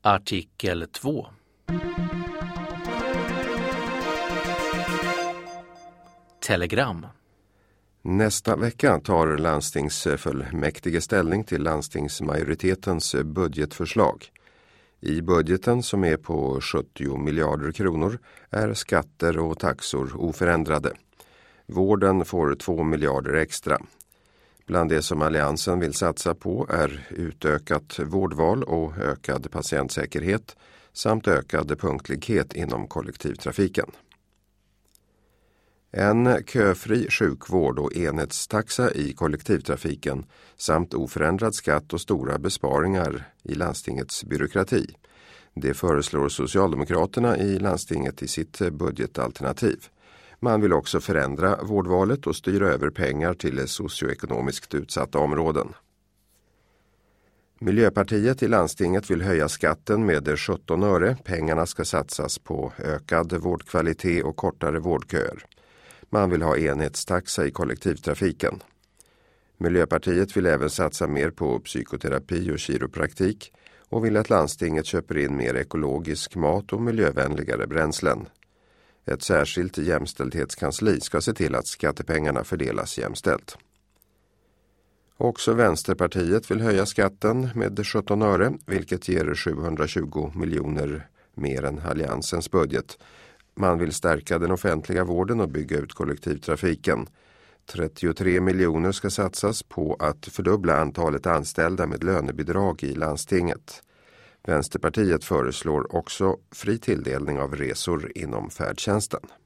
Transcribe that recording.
Artikel 2. Telegram. Nästa vecka tar landstingsfullmäktige ställning till landstingsmajoritetens budgetförslag. I budgeten, som är på 70 miljarder kronor, är skatter och taxor oförändrade. Vården får 2 miljarder extra. Bland det som alliansen vill satsa på är utökat vårdval och ökad patientsäkerhet samt ökad punktlighet inom kollektivtrafiken. En köfri sjukvård och enhetstaxa i kollektivtrafiken samt oförändrad skatt och stora besparingar i landstingets byråkrati. Det föreslår Socialdemokraterna i landstinget i sitt budgetalternativ. Man vill också förändra vårdvalet och styra över pengar till socioekonomiskt utsatta områden. Miljöpartiet i landstinget vill höja skatten med 17 öre. Pengarna ska satsas på ökad vårdkvalitet och kortare vårdköer. Man vill ha enhetstaxa i kollektivtrafiken. Miljöpartiet vill även satsa mer på psykoterapi och kiropraktik och vill att landstinget köper in mer ekologisk mat och miljövänligare bränslen. Ett särskilt jämställdhetskansli ska se till att skattepengarna fördelas jämställt. Också Vänsterpartiet vill höja skatten med 17 öre, vilket ger 720 miljoner mer än alliansens budget. Man vill stärka den offentliga vården och bygga ut kollektivtrafiken. 33 miljoner ska satsas på att fördubbla antalet anställda med lönebidrag i landstinget. Vänsterpartiet föreslår också fri tilldelning av resor inom färdtjänsten.